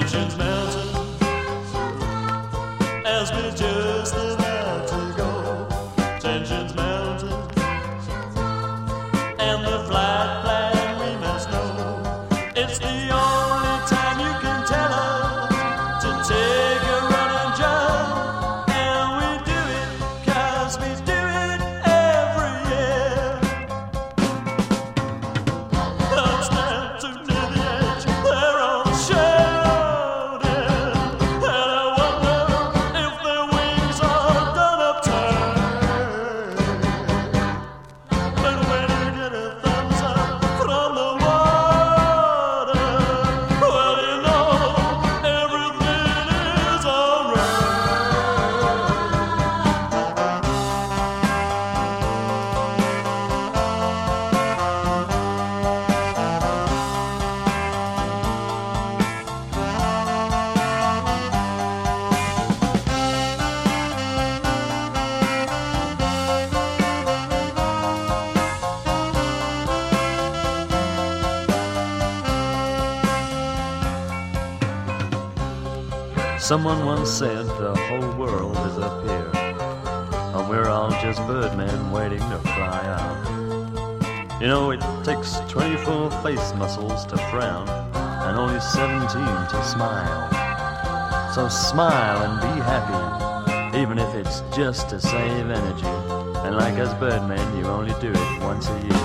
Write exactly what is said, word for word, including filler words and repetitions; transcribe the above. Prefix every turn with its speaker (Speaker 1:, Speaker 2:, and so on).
Speaker 1: Tensions mounting as we're just about to go. Tensions mounting and the flight plan we must know. It's the only time you can tell us to take a running jump, and we do it 'cause we do it every year. I'm standing near the edge, they're all shouting, and I wonder if their wings are done upturned. But when you get a thumbs up from the water, well, you know everything is alright. Someone once said the whole world is up here, and we're all just birdmen waiting to fly out. You know, it takes twenty-four face muscles to frown, and only seventeen to smile. So smile and be happy, even if it's just to save energy. And like us birdmen, you only do it once a year.